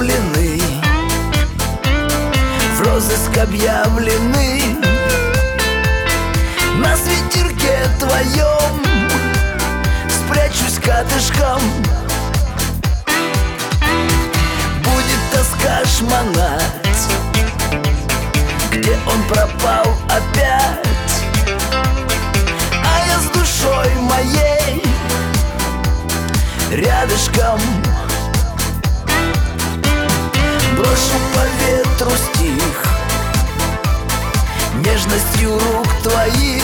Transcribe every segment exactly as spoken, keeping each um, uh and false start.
оставлены, в розыск объявлены. На свитерке твоем спрячусь катышком. Будет тоска шмонать, где он пропал опять. А я с душой моей рядышком. Брошу по ветру стих нежностью рук твоих.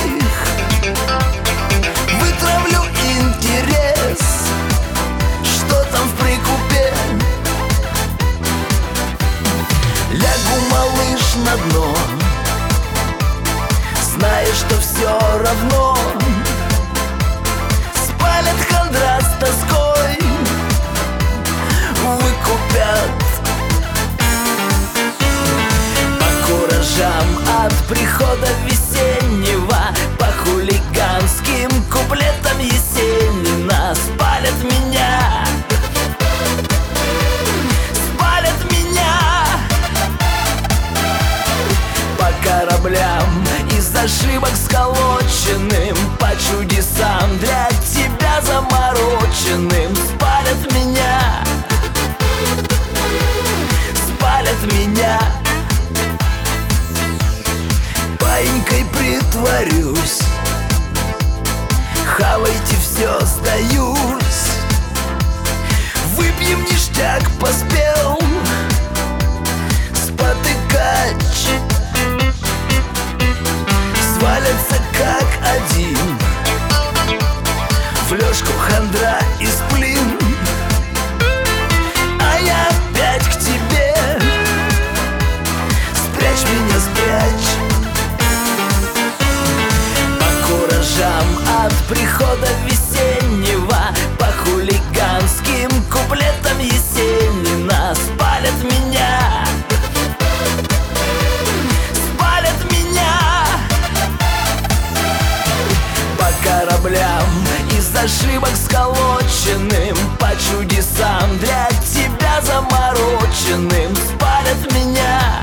Вытравлю интерес, что там в прикупе. Лягу, малыш, на дно, зная, что все равно спалят хандра с тоской, выкупят. По куражам от прихода весеннего, по хулиганским куплетам Есенина спалят меня, спалят меня. По кораблям из ошибок сколоченным, по чудесам для тебя замороченным спалят меня, спалят меня. Паинькой притворюсь, хавайте все, сдаюсь. Выпьем ништяк, поспел спотыкач. Свалятся как один в лёжку хандра и сплин. А я опять к тебе, спрячь меня, спрячь. По куражам от прихода весеннего, по хулиганским куплетам Есенина спалят меня, спалят меня. По кораблям из ошибок сколоченным, по чудесам для тебя замороченным спалят меня,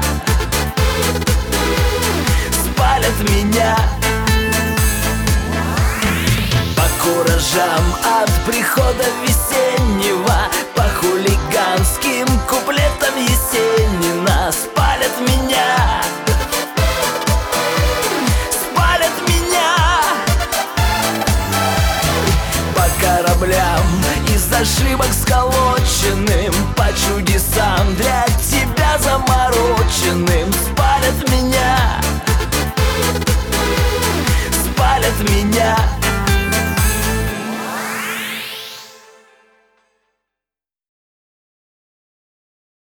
спалят меня. По куражам от прихода весеннего, по хулиганским куплетам Есенина спалят меня, спалят меня. По кораблям из ошибок сколоченным, по чудесам для тебя замороченным